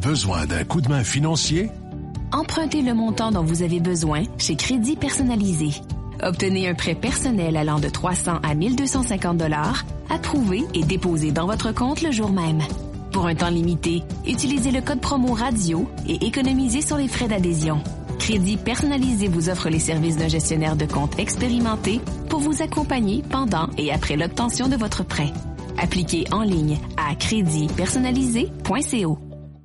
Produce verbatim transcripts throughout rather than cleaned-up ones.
Besoin d'un coup de main financier? Empruntez le montant dont vous avez besoin chez Crédit Personnalisé. Obtenez un prêt personnel allant de trois cents à mille deux cent cinquante dollars, approuvé et déposé dans votre compte le jour même. Pour un temps limité, utilisez le code promo radio et économisez sur les frais d'adhésion. Crédit Personnalisé vous offre les services d'un gestionnaire de compte expérimenté pour vous accompagner pendant et après l'obtention de votre prêt. Appliquez en ligne à crédit personnalisé point co.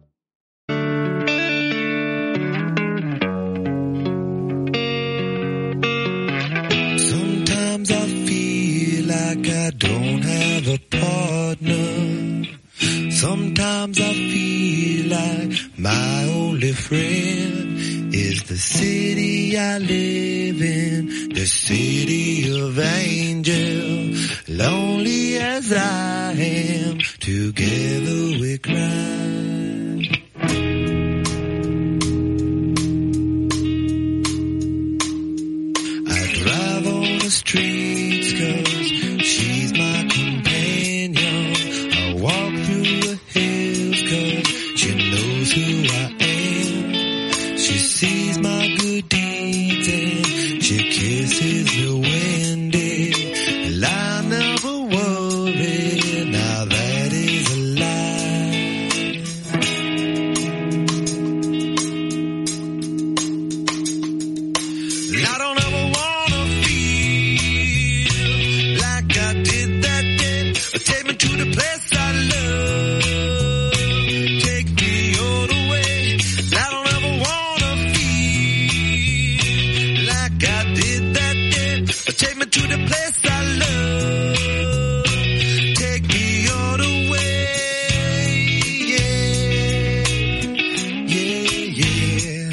Sometimes I feel like I don't have a partner. Sometimes I feel like my only friend is the city I live in, the city of angels. Lonely as I am, together we cry. I drive on the streets 'cause she's my companion. I walk through the hills 'cause she knows who I am. She sees my good deeds and she kisses the windy. And I never worry, now that is a lie. And I don't ever wanna feel like I did that day. Take me to the place I love. Take me all the way. And I don't ever wanna feel like I did that day. Take me to the place I love. Take me all the way. Yeah, yeah, yeah.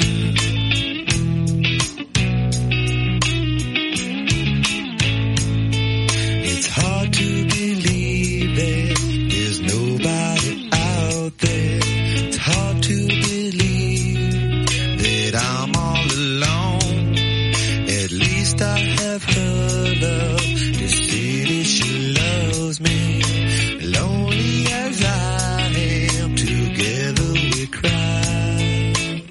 It's hard to believe that there's nobody out there. It's hard to believe that I'm all alone. At least I have her love. The city, she loves me. Lonely as I am, together we cry.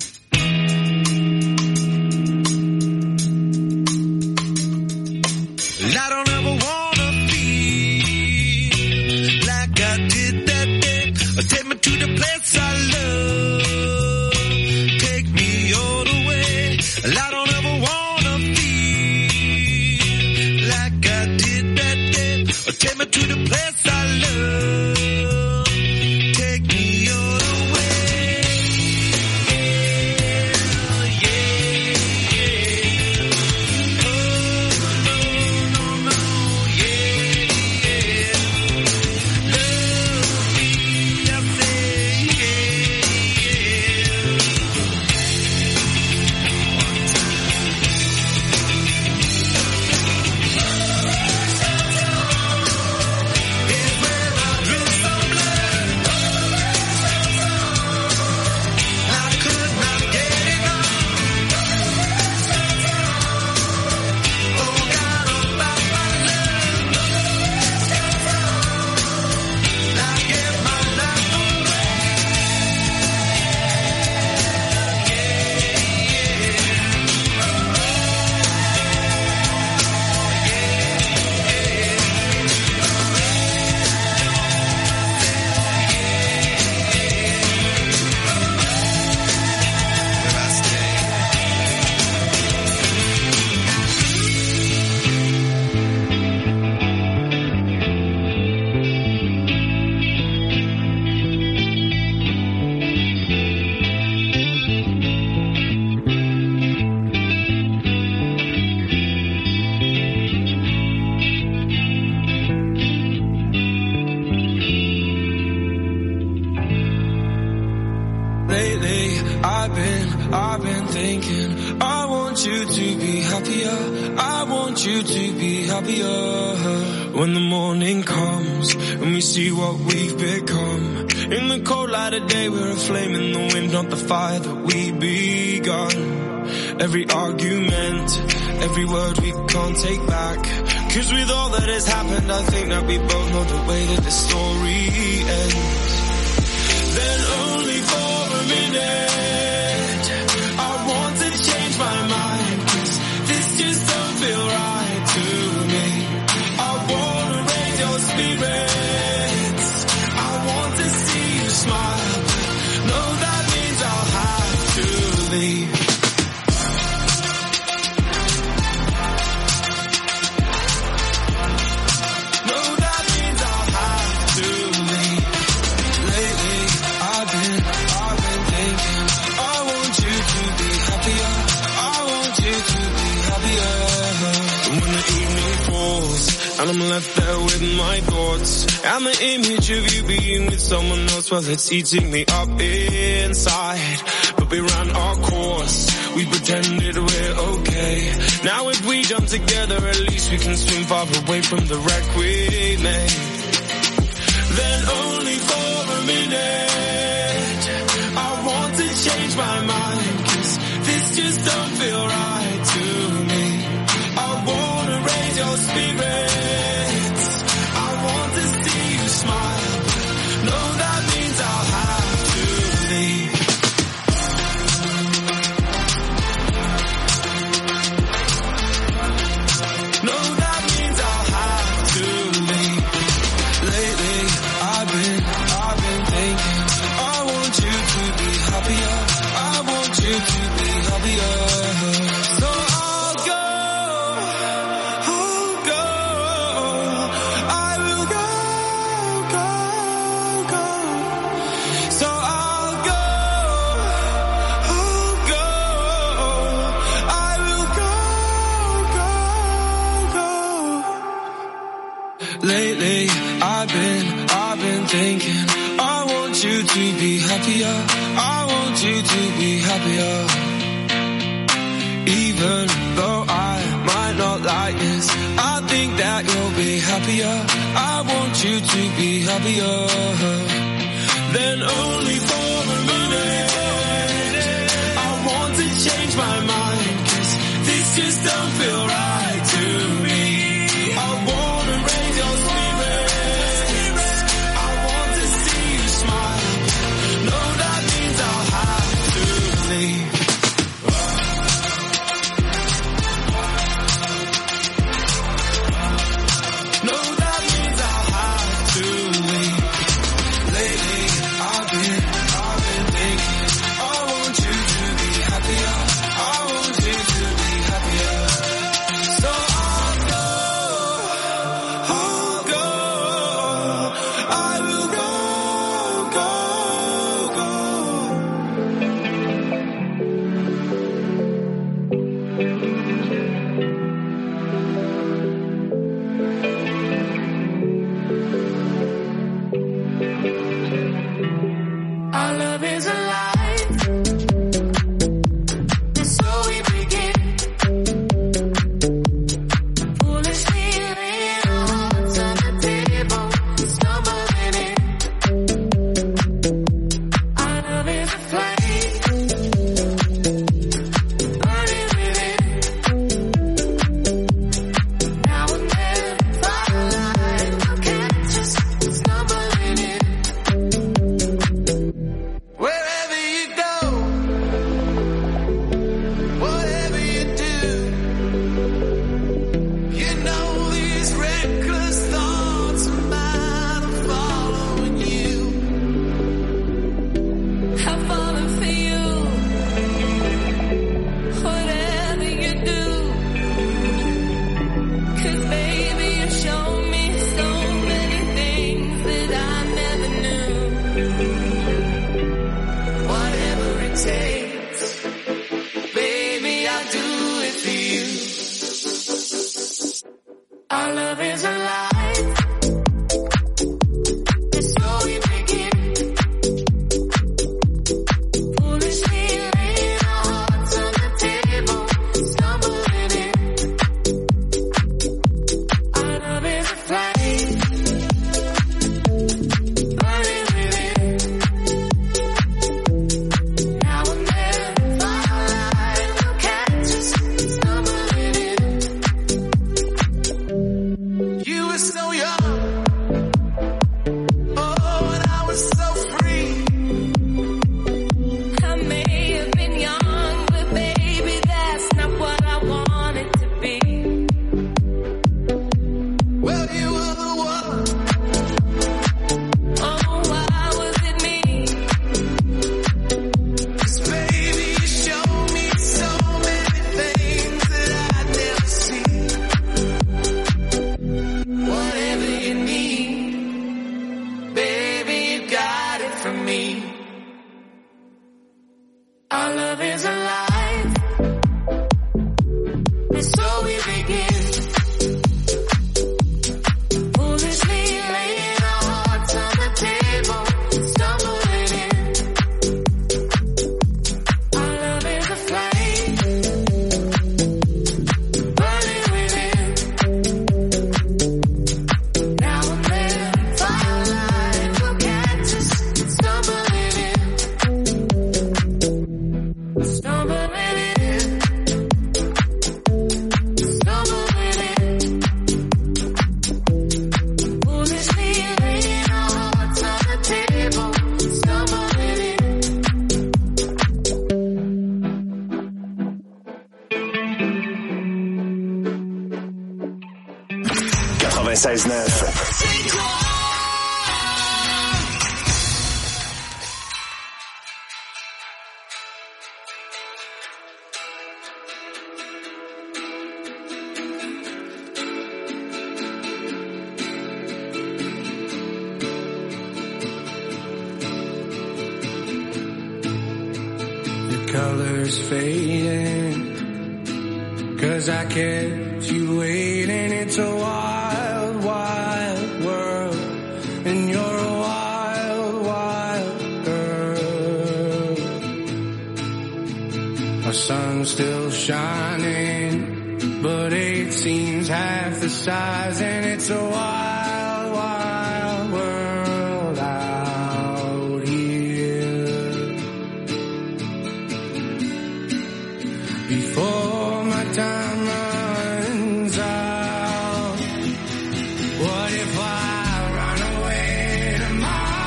And I don't ever wanna feel like I did that day. Take me to the place I love. Take me all the way. And I don't ever wanna feel like I did that day. Take me to the place I love. Take me all the way. Yeah, yeah. Oh, no, no, no, yeah, yeah. Love me, I say, yeah, yeah. It's where I drink some blood. I could not get enough. Oh, God, about my love. I give my life away. Where I stay. Lately, I've been, I've been thinking, I want you to be happier, I want you to be happier. When the morning comes, and we see what we've become. In the cold light of day, we're a flame in the wind, not the fire that we begun. Every argument, every word we can't take back. 'Cause with all that has happened, I think that we both know the way that the story ends. Then only for a minute And I'm left there with my thoughts and the image of you being with someone else. Well, it's eating me up inside. But we ran our course, we pretended we're okay. Now if we jump together, at least we can swim far away from the wreck we made. Then only for a minute I want to change my mind, 'cause this just don't feel right to me. I wanna raise your spirits, I want to see you smile. No, that means I'll have to leave. No, that means I'll have to leave. Lately, I've been, I've been thinking, I want you to be happier, I want you to be happier. So I'll go, I'll go, I will go, go, go. So I'll go, I'll go, I will go, go, go. Lately, I've been, I've been thinking, I want you to be happier, I want you to be happier. Even though I might not like this, I think that you'll be happier, I want you to be happier. Then only for a minute I want to change my mind, 'cause this just don't feel right to me. I wanna raise your spirits, I want to see you smile. No, that means I'll have to leave. No, that means I'll have to leave. Lately, I've been, quatre-vingt-seize neuf. Colors fading, 'cause I kept you waiting. It's a wild, wild world, and you're a wild, wild girl. Our sun's still shining, but it seems half the size, and it's a wild, wild world out here. Before my time runs out, what if I run away to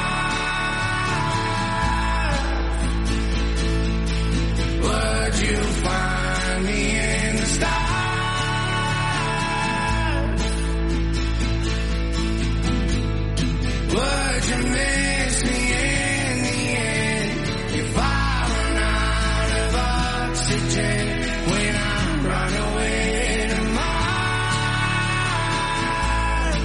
Mars? Would you find me in the stars? Would you miss me in the end if I run out of oxygen? When I run away to Mars,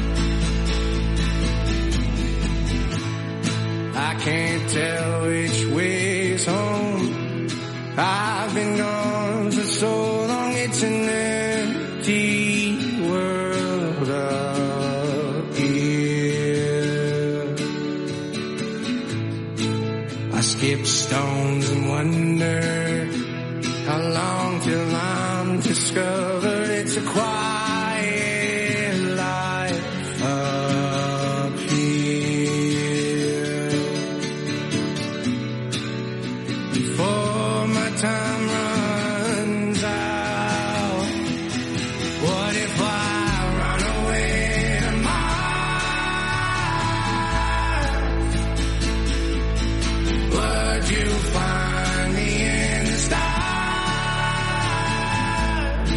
I can't tell which way's home. I've been gone for so long, it's an empty world up here. I skip stones and wonder how long till I'm discovered. It's a quiet life up here. Before my time runs out, what if I run away to Mars? Would you find me in the stars?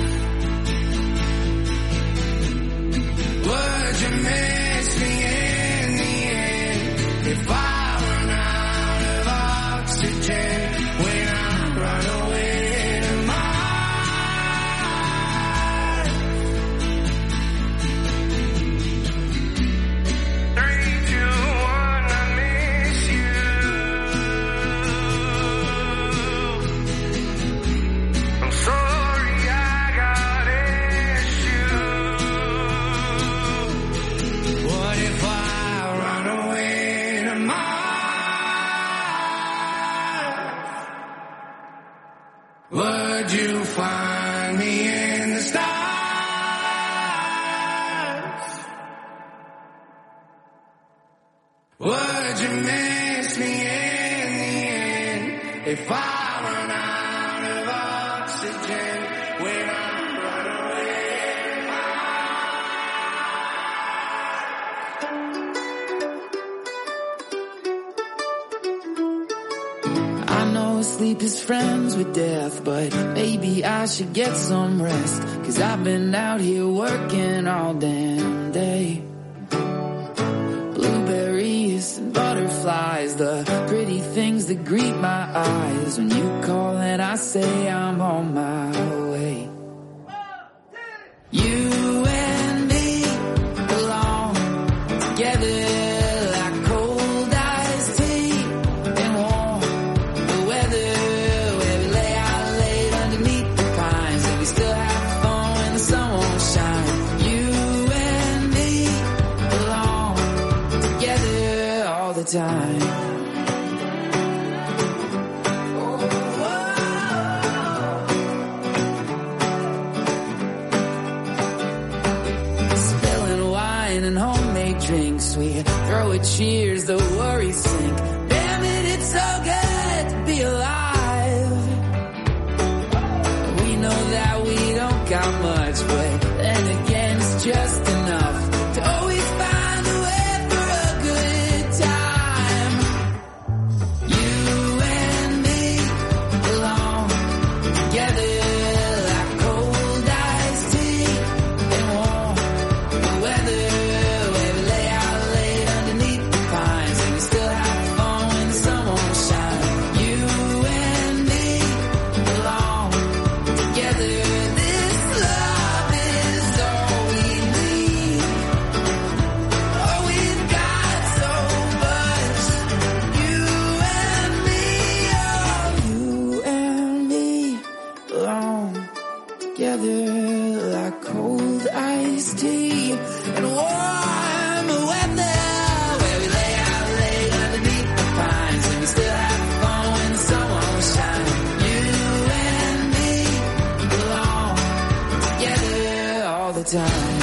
Would you miss me in the end if I run out of oxygen when I run away to Mars? Three, two, one, I miss you. I'm sorry I got issues. What if I run away to Mars? Would you find me in the stars? Would you miss me in the end if I run out of oxygen when I run away to Mars? I know sleep is friends with death, but maybe I should get some rest, 'cause I've been out here working all damn day. Blueberries and butterflies, the pretty things that greet my eyes when you call and I say I'm on my way. You and me belong together like cold iced tea and warm the weather, where we lay out late underneath the pines and we still have fun when the sun won't shine. You and me belong together all the time. time.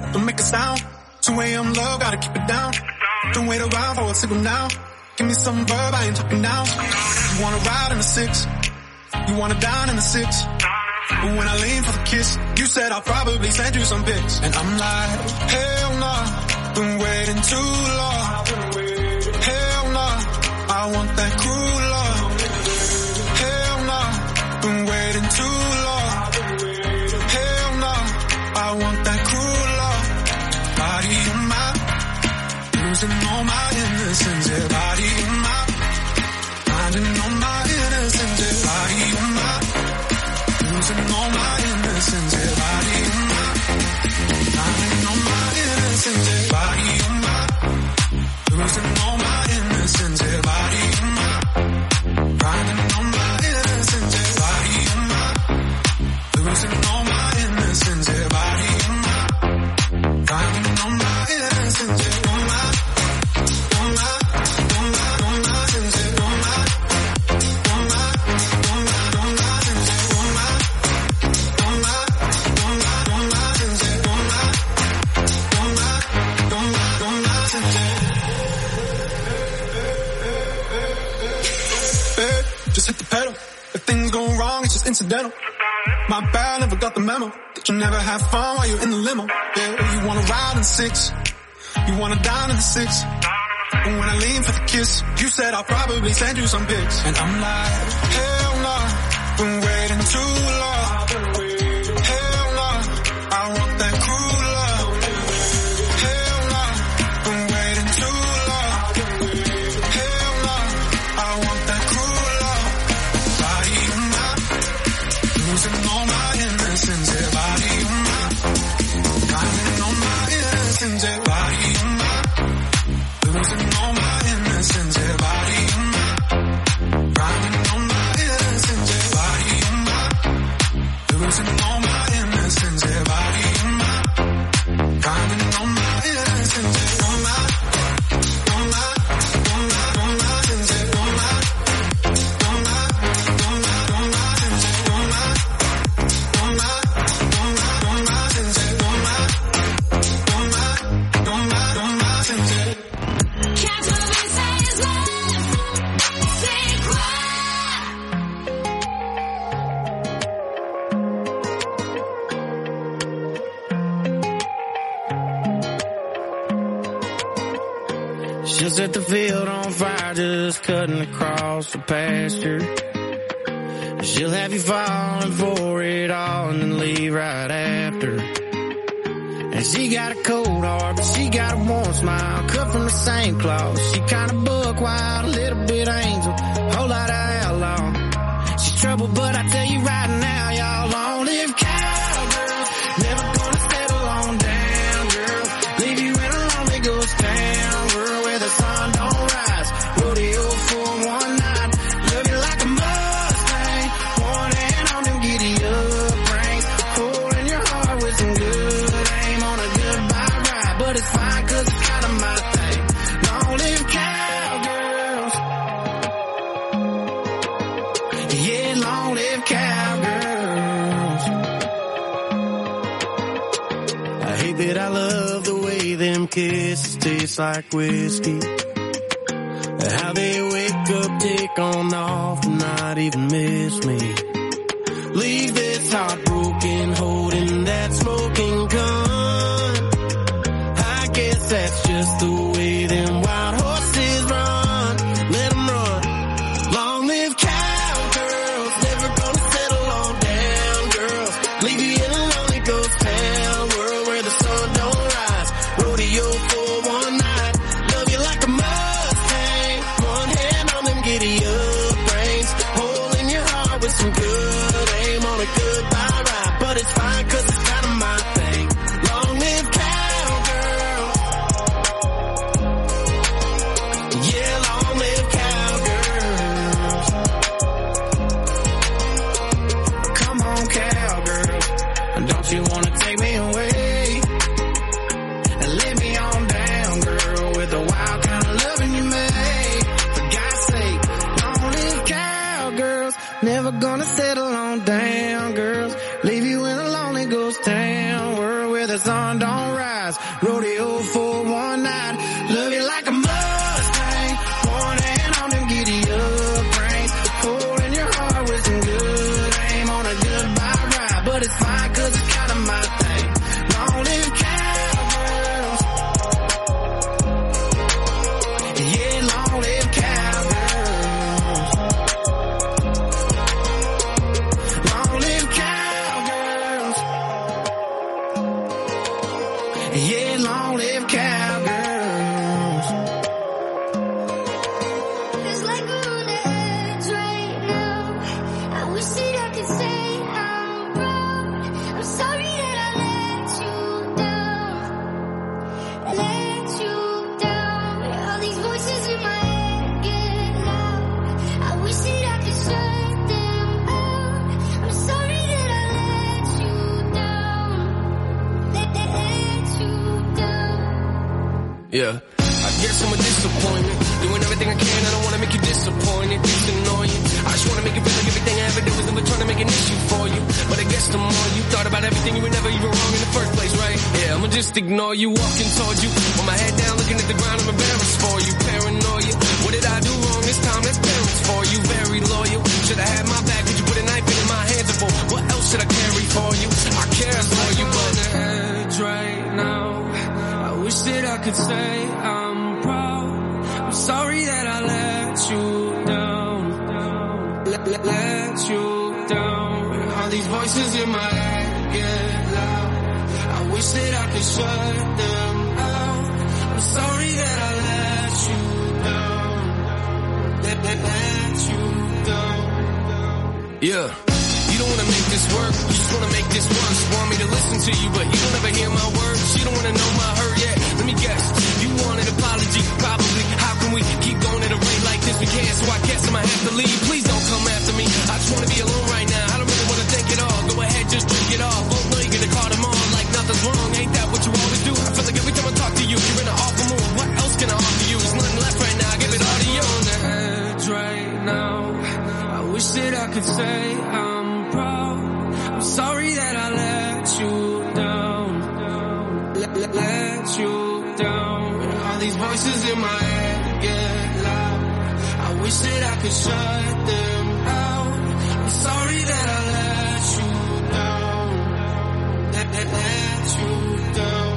don't make a sound. two a.m. love, gotta keep it down. Don't wait around for a signal now. Give me some verb, I ain't talking now. You wanna ride in the six, you wanna dine in the six. But when I lean for the kiss, you said I'll probably send you some pics. And I'm like, hell nah, been waiting too long. Hell nah, I want that cruel love. Hell nah, been waiting too long. Hell nah, I want that cruel love. Body in my, losing all my innocence. Yeah, body in my, finding all my innocence. Yeah, body in my, losing all my innocence. Yeah, body in my, finding all my innocence. Yeah, body in my, losing all my innocence. Yeah, body in my, finding all my innocence. Yeah, body in my, losing all my innocence. Yeah, body in my, finding all my innocence. Yeah, all my, all my, all my, all my innocence. Yeah, all my, all my, all my, all my innocence. Yeah, all my, all my, all my, all my innocence. Yeah, all my, all my, all my, all my innocence. Hey, just hit the pedal. If things go wrong, it's just incidental. My bad, never got the memo that you never have fun while you're in the limo. Yeah, you wanna ride in the six, you wanna dine in the six. But when I lean for the kiss, you said I'll probably send you some pics. And I'm like, hell nah, been waiting too long. Hell nah, I want that cruel love. Hell nah, been waiting too long. Hell nah, I want that cruel love. Body in my, losing all my innocence. Yeah, body in my, finding all my innocence. Yeah, body in my, losing all my innocence. Yeah, body in my, finding all my innocence. Yeah, body in my, losing all my innocence. Yeah, body in my, finding all my innocence. Yeah, all my, all my, all my, all my innocence. Yeah, all my, all my, all my, all my innocence. Yeah, all my, all my, all my, all my innocence. Yeah, all my, all my, all my, all my innocence. Yeah. She'll set the field on fire, just cutting across the pasture. She'll have you falling for it all and then leave right after. And she got a cold heart, but she got a warm smile, cut from the same cloth. She kinda buck wild, a little bit angel, whole lot of outlaw. She's trouble, but I tell you right now, y'all, long live cowgirls. Never gonna settle on down, girl. Leave you in a lonely ghost town, girl, where the sun don't rise. Rodeo for one night, love you like a Mustang. One hand on them giddy up reins, hole in your heart with some good aim on a goodbye ride. But it's fine, cause it's kinda my thing. Long live cowgirls. Yeah, long live cowgirls. I hate that I love the way them kisses taste like whiskey. How they wake up, take on off, and not even miss me. Leave this heartbroken, holding that smoking gun. I guess that's just the way them wild horses run. Let them run. Long live cowgirls, never gonna settle on down, girls. Leave you in a lonely ghost town, world where the sun don't rise. Rodeo for one night, love you like a Mustang. One hand on them giddy up reins, hole in your heart with some good aim on a goodbye ride. But it's fine, cause it's kinda my thing. Long live cowgirl. Yeah, long live cowgirls. Come on, cowgirls. Don't you wanna take me away? And let me on down, girl, with the wild kind of loving you made. For God's sake, long live cowgirls. Never gonna settle on down, girls. Leave you in a lonely ghost town, world where the sun don't rise. eyes. Rodeo for one night. Love you like a Mustang. One hand on them giddy up brain. Hole in your heart with some good aim on a goodbye ride. But it's fine cause it's kind of my thing. Long live cowgirls. Yeah, long live cowgirls. Long live cowgirls. Yeah, long live cowgirls. It's like we're on the edge right now. I wish that I could say I'm proud. I'm sorry that I let you down. Let you down. All these voices in my head get loud. I wish that I could shut them out. I'm sorry that I let you down. Let, let, let you down. Yeah. I guess I'm a disappointment. Doing everything I can, I don't wanna make you disappointed. It's annoying. I just wanna make it feel like everything I ever did was never trying to make an issue for you. But I guess the more you thought about everything, you were never even wrong in the first place, right? Yeah, I'ma just ignore you, walking towards you. With my head down, looking at the ground, I'm embarrassed for you. Paranoia. What did I do wrong this time? That's parents for you. Very loyal. Should've had my back, but you put a knife in my hands for. What else should I carry for you? I care for you, but on the edge right now. I wish that I could say I'm proud. I'm sorry that I let you down. Let, let, let you down. All these voices in my head get loud. I wish that I could shut them out. I'm sorry that I let you down. Let, let, let you down. Yeah. You don't wanna make this work, you just wanna make this worse. Want me to listen to you, but you don't ever hear my words. You don't wanna know my hurt yet. Let me guess, you want an apology, probably. How can we keep going at a rate like this? We can't, so I guess I might have to leave. Please don't come after me. I just wanna be alone right now. I don't really wanna think it all. Go ahead, just drink it all. Won't know you're gonna call them on like nothing's wrong. Ain't that what you always do? I feel like every time I talk to you, you're in an awful mood. What else can I offer you? There's nothing left right now. I give it all to you. On the edge right now. I wish that I could say I'm proud. I'm sorry that I let you down. Let, let, let you down. All these voices in my head get loud. I wish that I could shut them out. I'm sorry that I let you down. Let, let, let you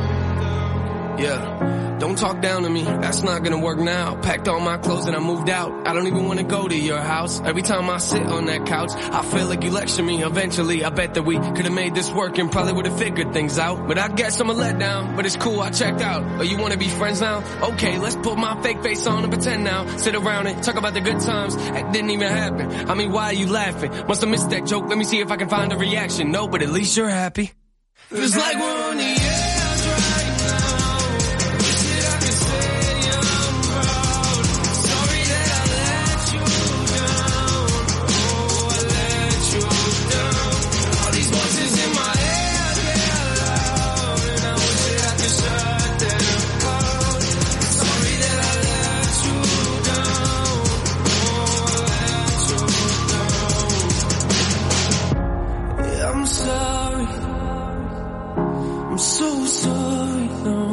down. Yeah. Don't talk down to me, that's not gonna work now. Packed all my clothes and I moved out. I don't even wanna go to your house. Every time I sit on that couch, I feel like you lecture me. Eventually, I bet that we could've made this work and probably would've figured things out. But I guess I'm a letdown, but it's cool, I checked out. Oh, you wanna be friends now? Okay, let's put my fake face on and pretend now. Sit around and talk about the good times. That didn't even happen. I mean, why are you laughing? Must've missed that joke, let me see if I can find a reaction. No, but at least you're happy. Feels like we're on the edge right now. I'm sorry, I'm so sorry,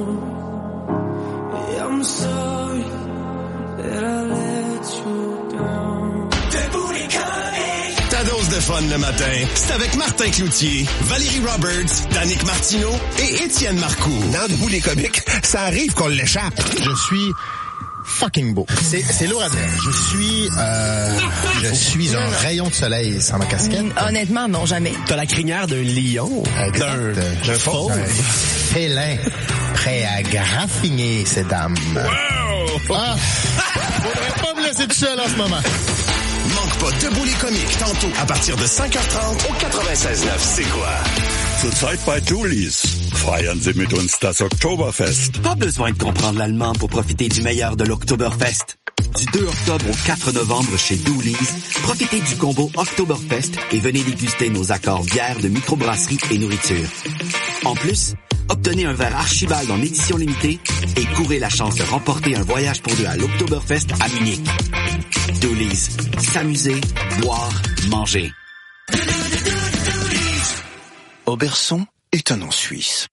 no. Yeah, I'm sorry that I let you down. Ta dose de fun le matin, c'est avec Martin Cloutier, Valérie Roberts, Danick Martineau et Étienne Marcoux. Dans Debout les comiques, ça arrive qu'on l'échappe. Je suis fucking beau. C'est, c'est lourd à dire. Je suis, euh, je suis un rayon de soleil sans ma casquette. Mm, honnêtement, non, jamais. T'as la crinière d'un lion. Exact. D'un, d'un fauve. Un félin prêt à graffiner ces dames. Wow! Ah! Faudrait pas me laisser tout seul en ce moment. Manque pas Debout les comiques, tantôt à partir de cinq heures trente au quatre-vingt-seize neuf. C'est quoi? Zurzeit bei Dulis. Feiern Sie mit uns das Oktoberfest. Pas besoin de comprendre l'allemand pour profiter du meilleur de l'Oktoberfest. Du deux octobre au quatre novembre chez Doolies, profitez du combo Oktoberfest et venez déguster nos accords bières de microbrasserie et nourriture. En plus, obtenez un verre Archibald en édition limitée et courez la chance de remporter un voyage pour deux à l'Oktoberfest à Munich. Doolies. S'amuser, boire, manger. Auberson est un nom suisse.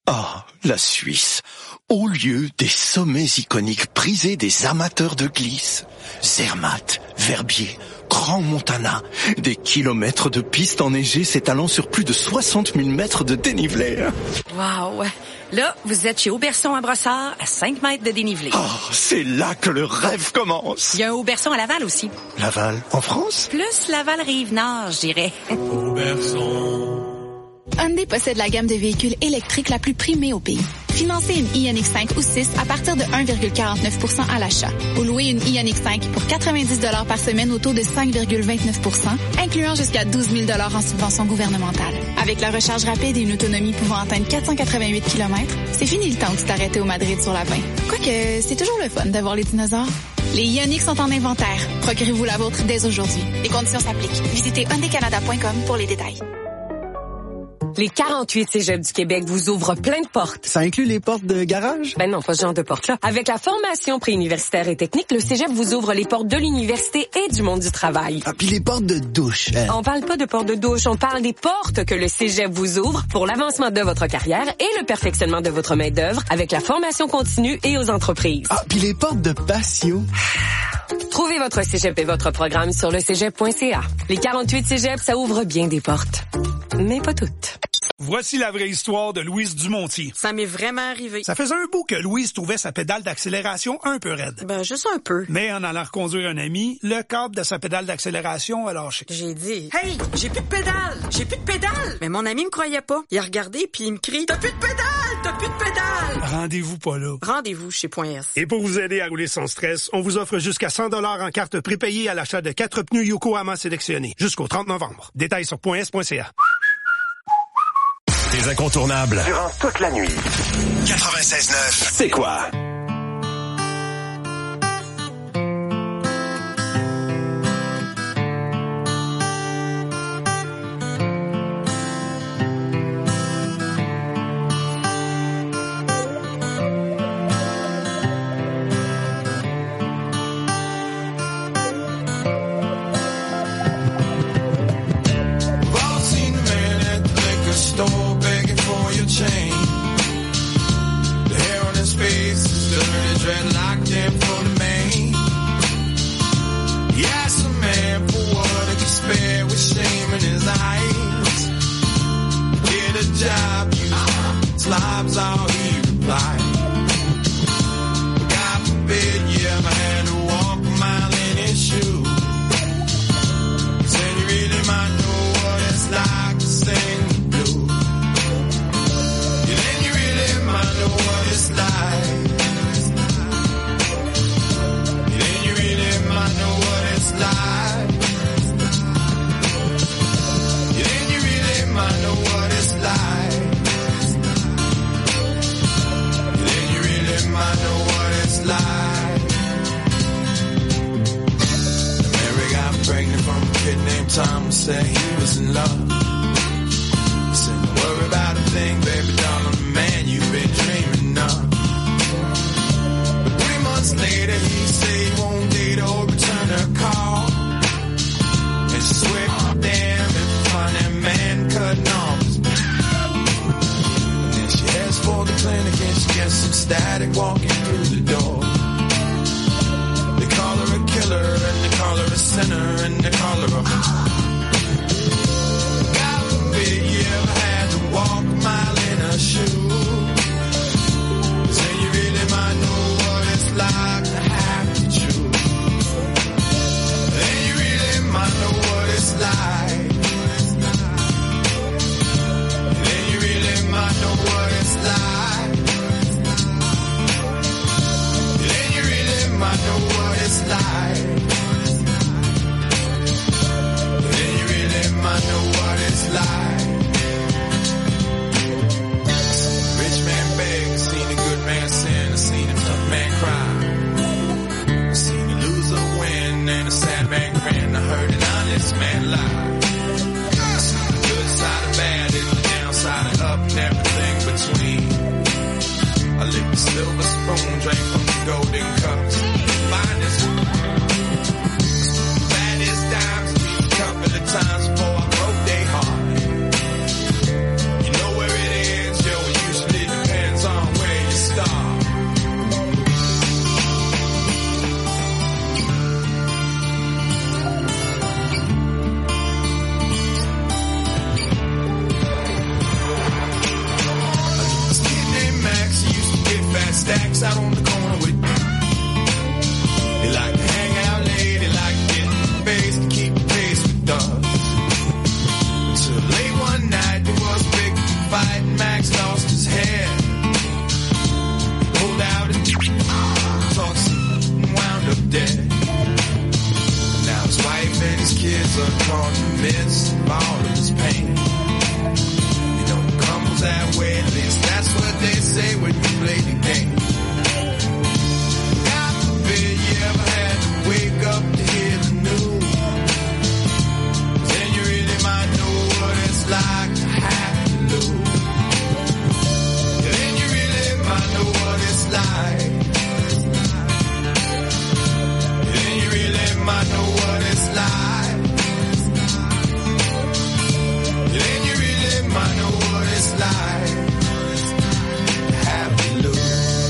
Ah, la Suisse. Au lieu des sommets iconiques prisés des amateurs de glisse. Zermatt, Verbier, Grand Montana. Des kilomètres de pistes enneigées s'étalant sur plus de soixante mille mètres de dénivelé. Wow! Là, vous êtes chez Auberson à Brossard, à cinq mètres de dénivelé. Oh, c'est là que le rêve commence. Il y a un Auberson à Laval aussi. Laval, en France? Plus Laval-Rive-Nord, je dirais. Auberson. Hyundai possède la gamme de véhicules électriques la plus primée au pays. Financez une Ioniq cinq ou six à partir de un virgule quarante-neuf pour cent à l'achat. Ou louez une Ioniq cinq pour quatre-vingt-dix dollars par semaine au taux de cinq virgule vingt-neuf pour cent, incluant jusqu'à douze mille dollars en subvention gouvernementale. Avec la recharge rapide et une autonomie pouvant atteindre quatre cent quatre-vingt-huit kilomètres, c'est fini le temps de t'arrêter au Madrid sur la vingt. Quoique, c'est toujours le fun d'avoir les dinosaures. Les Ioniq sont en inventaire. Procurez-vous la vôtre dès aujourd'hui. Les conditions s'appliquent. Visitez hyundai canada point com pour les détails. Les quarante-huit cégeps du Québec vous ouvrent plein de portes. Ça inclut les portes de garage? Ben non, pas ce genre de portes-là. Avec la formation préuniversitaire et technique, le cégep vous ouvre les portes de l'université et du monde du travail. Ah, puis les portes de douche. Hein? On parle pas de portes de douche, on parle des portes que le cégep vous ouvre pour l'avancement de votre carrière et le perfectionnement de votre main-d'œuvre avec la formation continue et aux entreprises. Ah, puis les portes de patio. Trouvez votre cégep et votre programme sur le cégep point c a. Les quarante-huit cégeps, ça ouvre bien des portes. Mais pas toutes. Voici la vraie histoire de Louise Dumontier. Ça m'est vraiment arrivé. Ça faisait un bout que Louise trouvait sa pédale d'accélération un peu raide. Ben, juste un peu. Mais en allant reconduire un ami, le câble de sa pédale d'accélération a lâché. J'ai dit, « Hey, j'ai plus de pédale! J'ai plus de pédale! » Mais mon ami me croyait pas. Il a regardé puis il me crie, « T'as plus de pédale! T'as plus de pédale! » Rendez-vous pas là. Rendez-vous chez Point S. Et pour vous aider à rouler sans stress, on vous offre jusqu'à cent dollars en carte prépayée à l'achat de quatre pneus Yokohama sélectionnés jusqu'au trente novembre. Détails sur point s point c a. Des incontournables. Durant toute la nuit. quatre-vingt-seize neuf. C'est quoi? folks out on the corner with me. They like to hang out late, they like to get face to keep pace with dogs. Until late one night there was a big fight and Max lost his head. He pulled out a tossed and wound up dead. Now his wife and his kids are caught in the midst of all of his pain. You know it crumbles that way, at least that's what they say when you play the game. God forbid you ever had to wake up to hear the news. Then you really might know what it's like to have to lose. Then you really might know what it's like. Then you really might know what it's like. Then you really might know what it's like to have to lose.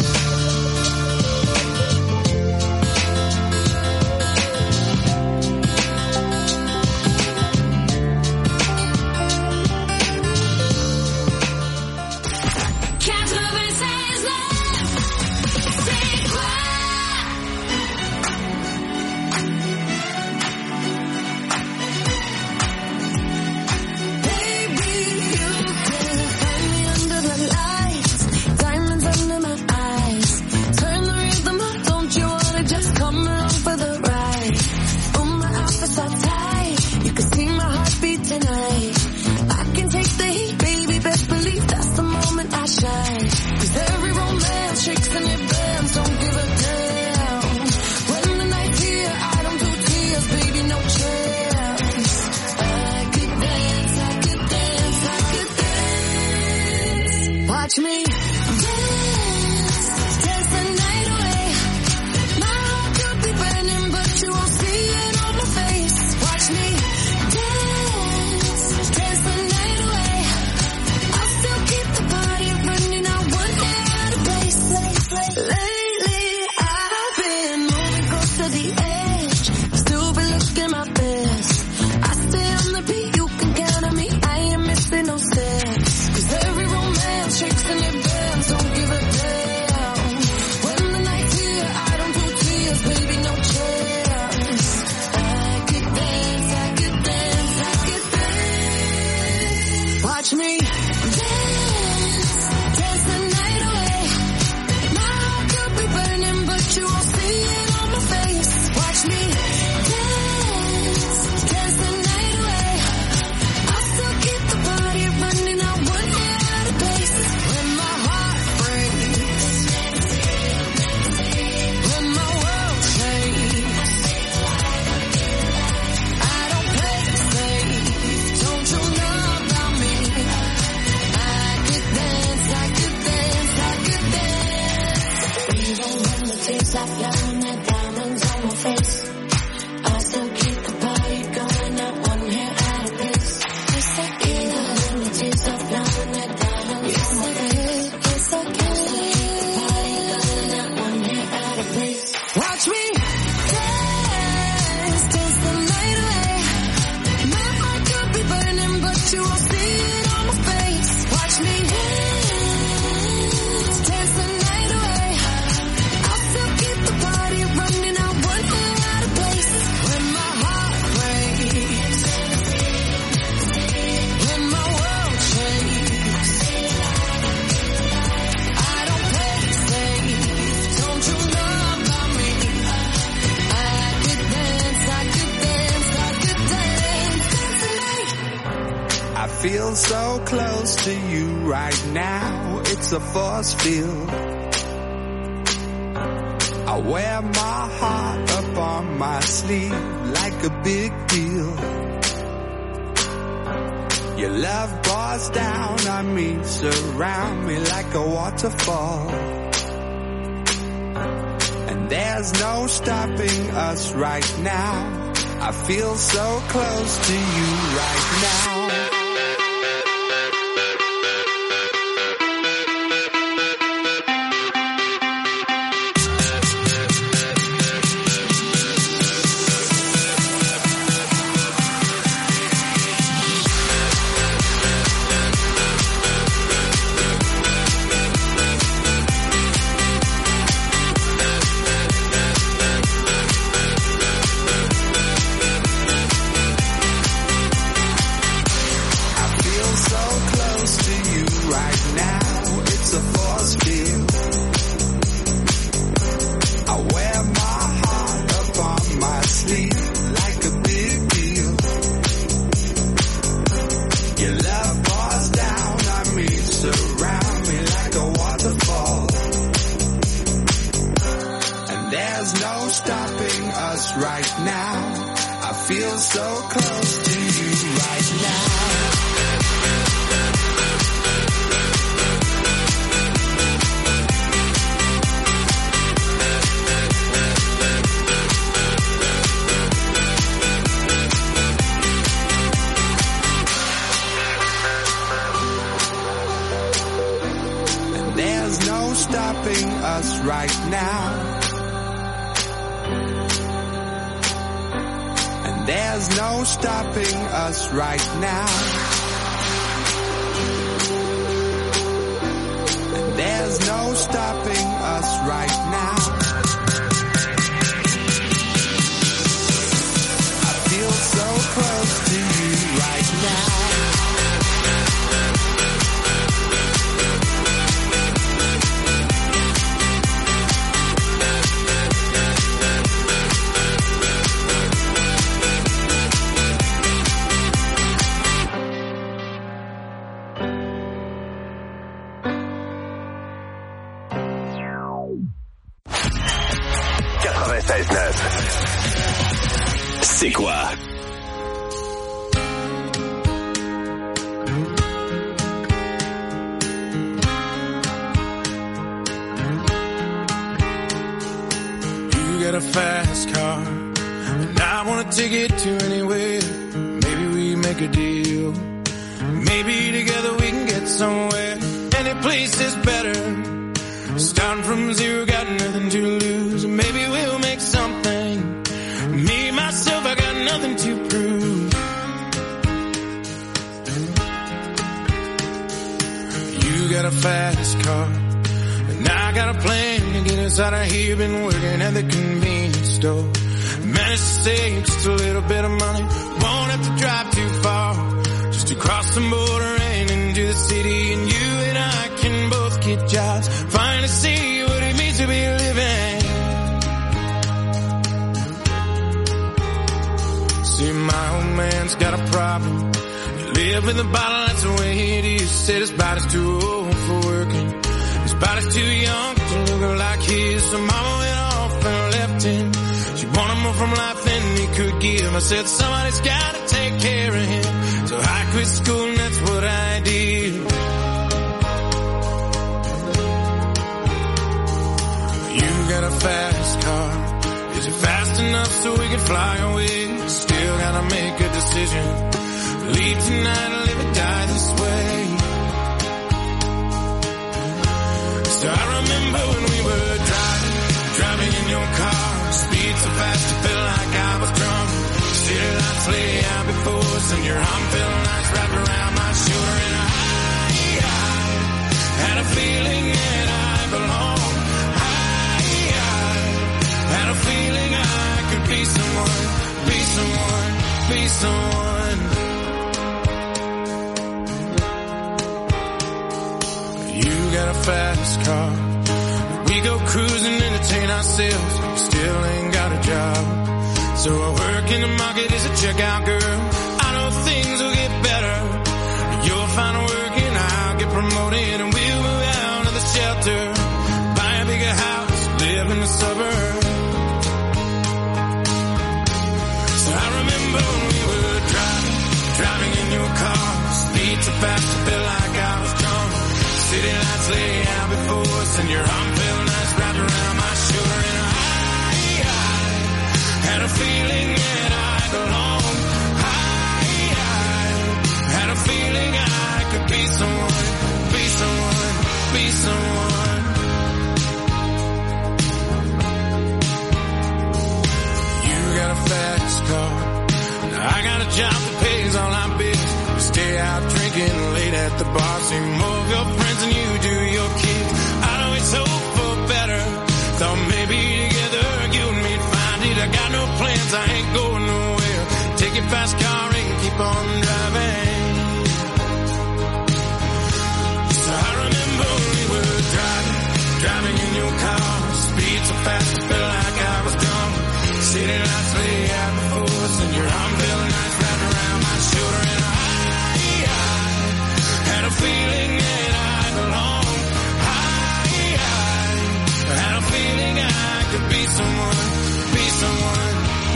Watch me dance, dance the night away. My heart could be burning, but you won't see it on my face. Watch me dance, dance the night away. I'll still keep the party running, I want it out of place. Lately, I've been moving close to the edge, still been looking my best. I stay on the beat, you can count on me, I ain't missing no steps. Cause every romance shakes and it bends, don't give a damn. When the night's here, I don't do tears, baby, no chance. I could dance, I could dance, I could dance. Watch me dance, dance the night away. My heart could be burning, but you won't see it on my face. Watch me dance, dance the night away. I'll still keep the party running, I want it out of place. When my heart breaks, when my world shakes, I don't play it safe, don't you know about me? I could dance, I could dance, I could dance. Even when the tears stop flowing, the diamonds on my face, I still keep the party going, not one hair out of place. Even when the tears stop flowing, the diamonds on my face, it's okay. Watch me dance, dance the night away. My heart could be burning, but you won't see it on my face. Watch me dance, dance the night away. I'll still keep the party running, I want it out of place. When my heart breaks, when my world shakes, I don't play it safe, don't you know about me? I could dance, I could dance, I could dance, dance tonight. I feel so close to you right now, it's a force field. I wear my heart up on my sleeve like a big deal. Your love pours down on me, surround me like a waterfall. And there's no stopping us right now. I feel so close to you right now. us right now. I feel so close to you right now. Stopping us right now. And there's no stopping us right now. And there's no stopping us right now. I feel so close to you right now. C'est quoi? You got a fast car, and I wanna take it to anywhere. Maybe we make a deal. Maybe together we can get somewhere. Any place is better. Starting from zero, got nothing to lose. Maybe we'll make something. Me, myself, I got nothing to prove. You got a fast car, and I got a plan to get us out of here. Been working at the convenience store. Managed to save just a little bit of money. Won't have to drive too far, just to cross the border and into the city. And you and I can both get jobs, finally see what it means to be living. See, my old man's got a problem. He live with a bottle, that's the way it is. Said his body's too old for working. His body's too young to look like his. So mama went off and left him. She wanted more from life than he could give. I said somebody's gotta take care of him. So I quit school and that's what I did. You got a fast car. Is it fast enough so we can fly away? Still gotta make a decision. Leave tonight or live or die this way. So I remember when we were driving, driving in your car. Speed so fast it felt like I was drunk. City lights lay out before us and your arm felt nice wrapped around my shoulder. And I, I had a feeling that I belonged. Had a feeling I could be someone, be someone, be someone. You got a fast car. We go cruising, entertain ourselves. Still ain't got a job. So I work in the market as a checkout girl. I know things will get better. You'll find work and I'll get promoted. And we'll move out of the shelter. Buy a bigger house, live in the suburbs. I remember when we were driving, driving in your car. Speed so fast it felt like I was drunk. City lights lay out before us and your arm felt nice wrapped around my shoulder. And I, I had a feeling that I belonged. I, I had a feeling I could be someone, be someone, be someone. You got a fast car. I got a job that pays all our bills. We stay out drinking late at the bar. See more of your friends than you do your kids. I know it's hope for better. Thought maybe together you and me'd find it. I got no plans, I ain't going nowhere. Take your fast car and keep on driving. So I remember when we were driving, driving in your car. Speed so fast it felt like I was drunk. City lights lay out before us and your arm felt nice wrapped around my shoulder. And I, I had a feeling that I belonged. I, I had a feeling I could be someone, be someone,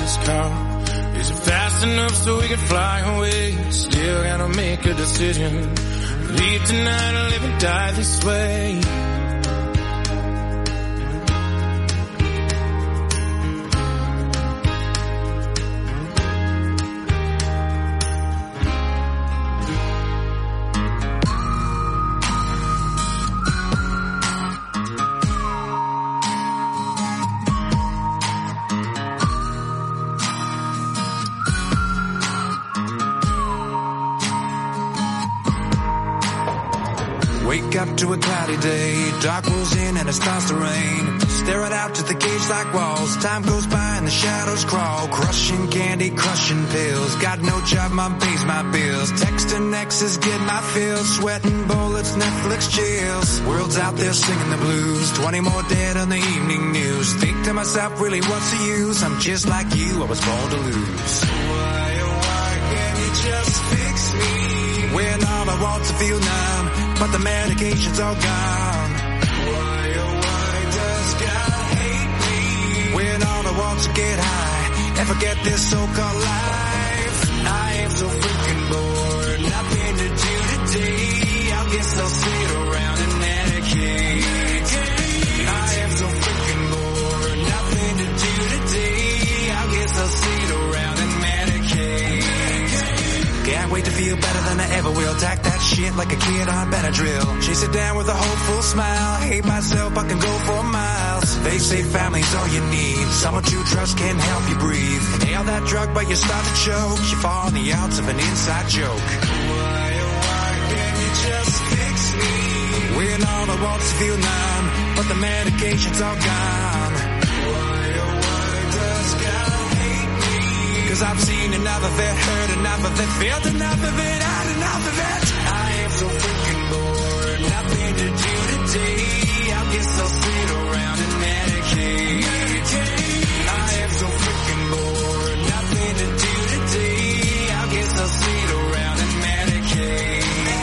this car? Is it fast enough so we can fly away? Still gotta make a decision. Leave tonight or live and die this way. Wake up to a cloudy day, dark rolls in and it starts to rain. Staring out to the cage like walls, time goes by and the shadows crawl. Crushing candy, crushing pills, got no job, mom pays my bills. Texting exes, get my fills, sweating bullets, Netflix chills. World's out there singing the blues, twenty more dead on the evening news. Think to myself, really what's the use? I'm just like you, I was born to lose. Why, oh why can't you just fix me? When all I want to feel numb, but the medication's all gone. Why, oh why does God hate me? When all I want to get high and forget this so-called life. I am so freaking bored, nothing to do today. I guess I'll sit around and medicate. I am so freaking bored, nothing to do today. I guess I'll sit around and medicate. Can't wait to feel better than I ever will. Tack that shit like a kid on Benadryl. Chase it down with a hopeful smile. Hate myself, I can go for miles. They say family's all you need. Someone to trust can help you breathe. Inhale that drug but you start to choke. You fall on the outs of an inside joke. Why, oh why can't you just fix me? When all I want to feel numb, but the medication's all gone. Why, oh why does God hate me? Cause I've seen enough of it, heard enough of it, felt enough of it, had enough of it. I am so freaking bored, nothing to do today. I guess I'll sit around and medicate. I am so freaking bored, nothing to do today. I guess I'll sit around and medicate.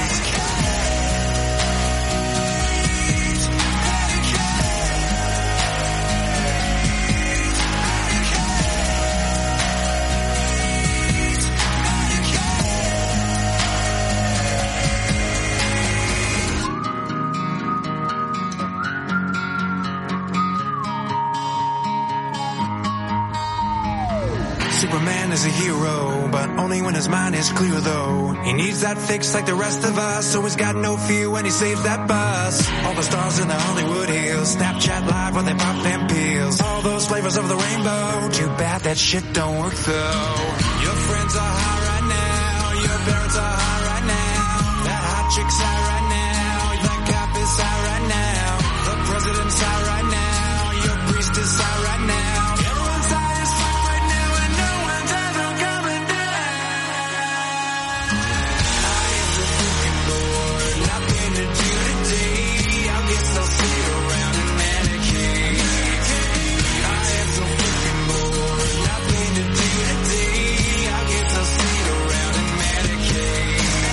Superman is a hero, but only when his mind is clear though. He needs that fix like the rest of us, so he's got no fear when he saves that bus. All the stars in the Hollywood Hills, Snapchat live when they pop them pills. All those flavors of the rainbow, too bad that shit don't work though. Your friends are high right now, your parents are high right now. That hot chick's high right now, that cop is high right now. The president's high right now, your priest is high right now. Everyone's high as fuck right now and no one's ever coming down. I am so freaking bored, nothing to do today. I guess I'll sit around and medicate. I am so freaking bored, nothing to do today. I guess I'll sit around and medicate.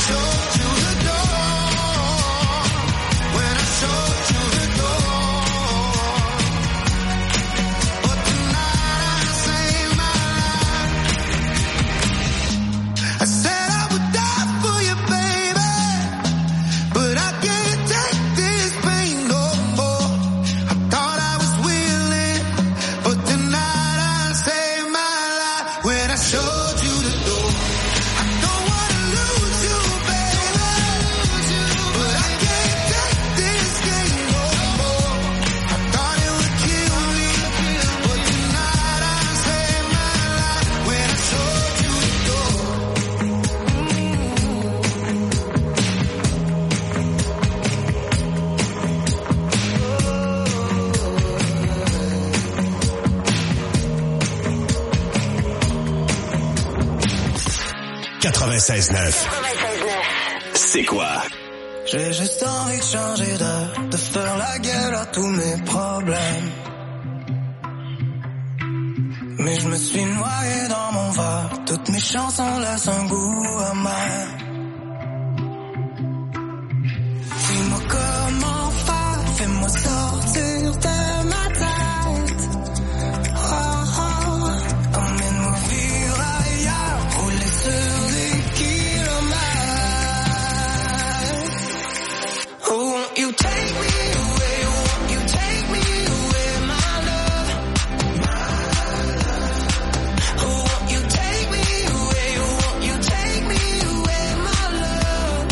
showed you the door, when I showed you the door, but tonight I saved my life. I said I would die for you, baby, but I can't take this pain no more. I thought I was willing, but tonight I saved my life when I showed you the door. I don't wanna lose you, baby, but I can't take this game no more. I thought it would kill me, but tonight I saved my life when I showed you the door. quatre-vingt-seize neuf. C'est quoi? J'ai juste envie de changer d'air, de faire la gueule à tous mes problèmes. Mais je me suis noyé dans mon verre, toutes mes chansons laissent un goût amer. Dis-moi comment faire, fais-moi sortir de ma tête. Oh, oh, emmène-moi vivre ailleurs, rouler sur des kilomètres. Oh, won't you take me away, won't you take me away, my love. Oh, won't you take me away, won't you take me away, my love.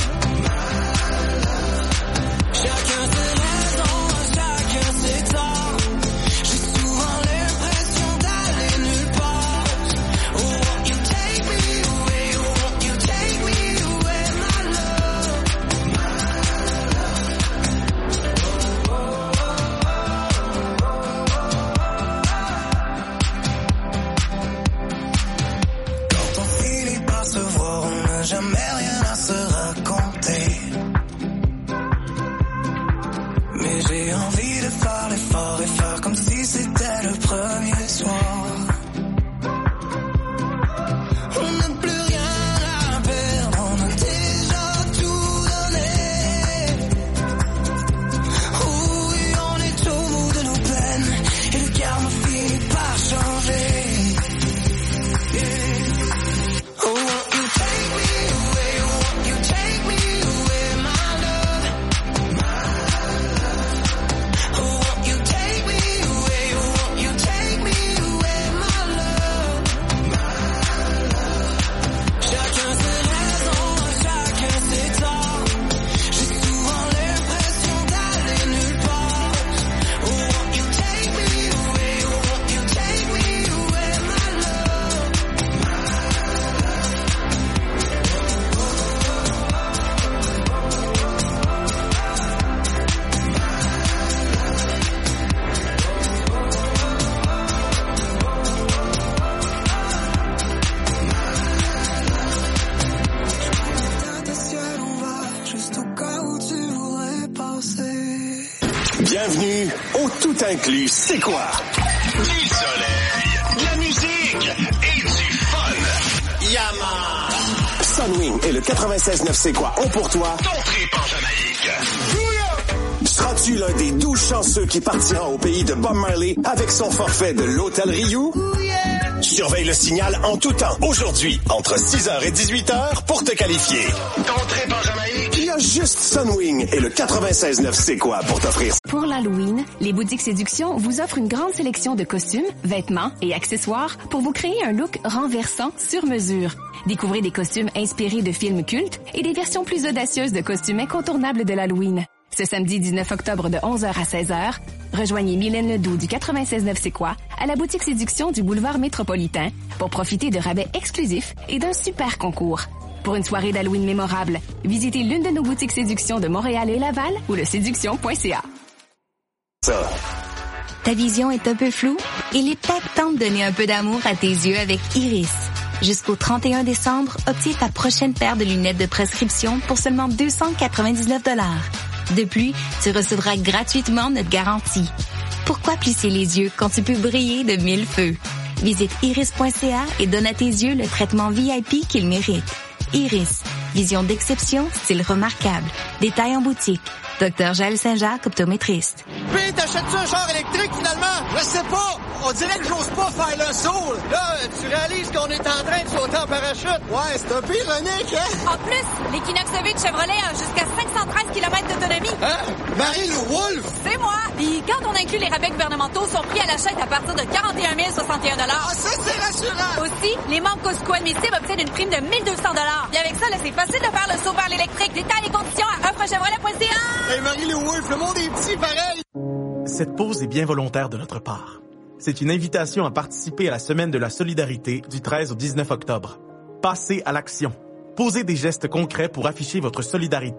Chacun ses raisons, chacun ses torts. J'ai souvent l'impression d'aller nulle part. Oh, won't you take me away, won't you take me away, my love. Quand on finit par se voir, on n'a jamais rien à se raconter. Mais j'ai envie de faire l'effort et faire comme si c'était le premier soir. On n'a plus rien à perdre, on a déjà tout donné. Oui, on est au bout de nos peines et le karma finit par changer. Yeah. Oh, won't you take me away, won't you take me away, my love. Oh, won't you take me away, won't you take me away, my love. Chacun ses raisons, chacun ses torts. J'ai souvent l'impression d'aller nulle part. Oh, won't you take me away, won't you take me away, my love. Tes ciels, on va juste au cas où tu voudrais passer. Bienvenue au Tout Inclus. C'est quoi? Du soleil, de la musique et du fun. Yaman! Sunwing et le quatre-vingt-seize neuf C'est quoi ont pour toi ton trip en Jamaïque. Seras-tu l'un des douze chanceux qui partira au pays de Bob Marley avec son forfait de l'Hôtel Ryu? Surveille le signal en tout temps. Aujourd'hui, entre six heures et dix-huit heures pour te qualifier. Ton trip en Jamaïque. Il y a juste Sunwing et le quatre-vingt-seize neuf C'est quoi pour t'offrir. Pour l'Halloween, les boutiques Séduction vous offrent une grande sélection de costumes, vêtements et accessoires pour vous créer un look renversant sur mesure. Découvrez des costumes inspirés de films cultes et des versions plus audacieuses de costumes incontournables de l'Halloween. Ce samedi dix-neuf octobre de onze heures à seize heures, rejoignez Mylène Ledoux du quatre-vingt-seize neuf C'est quoi à la boutique Séduction du boulevard Métropolitain pour profiter de rabais exclusifs et d'un super concours. Pour une soirée d'Halloween mémorable, visitez l'une de nos boutiques Séduction de Montréal et Laval ou le séduction point c a. Ça. Ta vision est un peu floue? Il est peut-être temps de donner un peu d'amour à tes yeux avec Iris. Jusqu'au trente et un décembre, obtiens ta prochaine paire de lunettes de prescription pour seulement deux cent quatre-vingt-dix-neuf dollars. De plus, tu recevras gratuitement notre garantie. Pourquoi plisser les yeux quand tu peux briller de mille feux? Visite iris point c a et donne à tes yeux le traitement V I P qu'ils méritent. Iris, Vision d'exception, style remarquable. Détails en boutique. Docteur Jaël Saint-Jacques, optométriste. Puis, t'achètes-tu un char électrique, finalement? Je sais pas. On dirait que j'ose pas faire le saut. Là, tu réalises qu'on est en train de sauter en parachute. Ouais, c'est un peu ironique, hein? En plus, l'Equinox E V de Chevrolet a jusqu'à cinq cent treize kilomètres d'autonomie. Hein? Marie-Lou Wolfe? C'est moi. Puis quand on inclut les rabais gouvernementaux, son prix à l'achat est à partir de quarante et un mille soixante et un dollars. Ah, ça, c'est rassurant. Aussi, les membres Costco admissibles obtiennent une prime de mille deux cents dollars. Et avec ça, là, c'est facile de faire le saut vers l'électrique. Détails et conditions à offre chevrolet point c a. Hey, Marie-Lou Wolfe, le monde est petit, pareil. Cette pause est bien volontaire de notre part. C'est une invitation à participer à la Semaine de la solidarité du treize au dix-neuf octobre. Passez à l'action. Posez des gestes concrets pour afficher votre solidarité